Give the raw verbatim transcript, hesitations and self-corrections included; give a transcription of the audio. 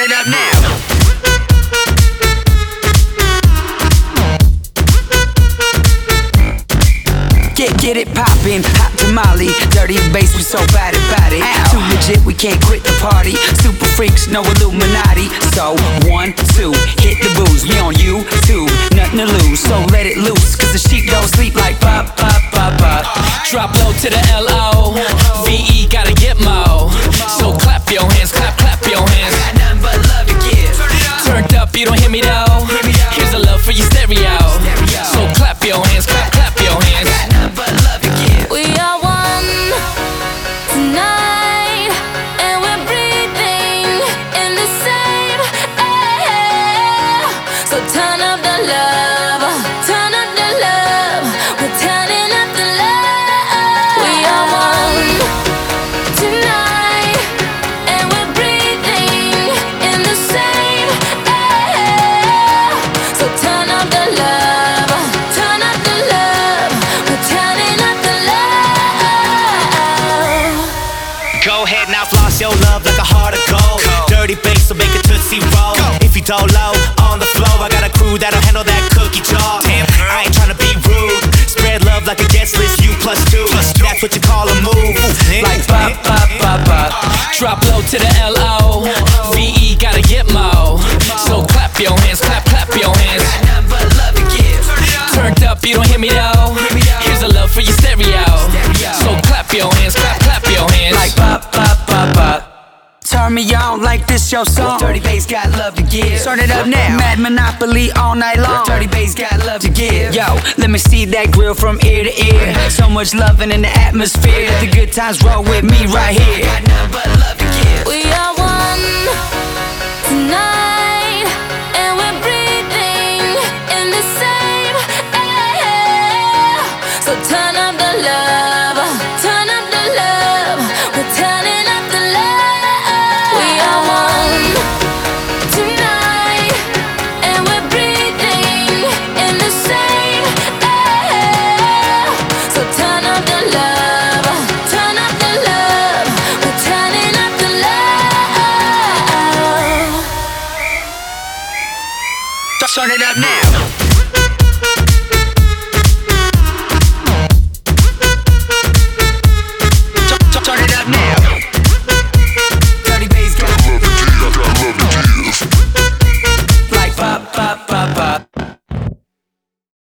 it up now. Get, get it poppin', hot tamale, dirty bass, we so bad about it. Ow. Too legit, we can't quit the party. Super freaks, no Illuminati. So, one, two, hit the booze. We on YouTube, nothing to lose. So let it loose, cause the sheep don't sleep like pop, pop, pop, pop. Drop low to the L O V E, gotta get mo. So clap your hands, clap, clap your hands. Got nothing but love to give. Turned up, you don't hear me though. Here's a love for your stereo. So clap your hands, clap, clap your hands. But love to give. We are one tonight, and we're breathing in the same air. So turn up the love, turn up the love. We're turning up the love. We are one tonight, and we're breathing in the same air. So turn up the love, turn up the love. We're turning up the love. Go ahead now, floss your love like a heart of gold. Dirty bass, so make it tootsie roll. If you don't low, on the floor, I got a crew that'll handle that cookie jar. I ain't tryna be rude. Spread love like a guest list, you plus two. That's what you call a move. Like pop, pop, pop, pop. Drop low to the L O V E, gotta get mo. So clap your hands, clap, clap your hands. Got nothing but love to give. Turned up, you don't hear me though. Here's a love for your stereo. So clap your hands, clap, clap your hands. Like pop, pop, pop, pop. Turn me on like this your song. Dirty bass got love to give. Turn it up now. Mad Monopoly all night long. Dirty bass got love to give. Yo, let me see that grill from ear to ear. So much loving in the atmosphere. Let the good times roll with me right here. Got nothing but love to give. We are one tonight, and we're breathing in the same air. So turn up the love, turn up the love. We're turning up the love. We are one tonight, and we're breathing in the same air. So turn up the love, turn up the love. We're turning up the love. Turn it up now.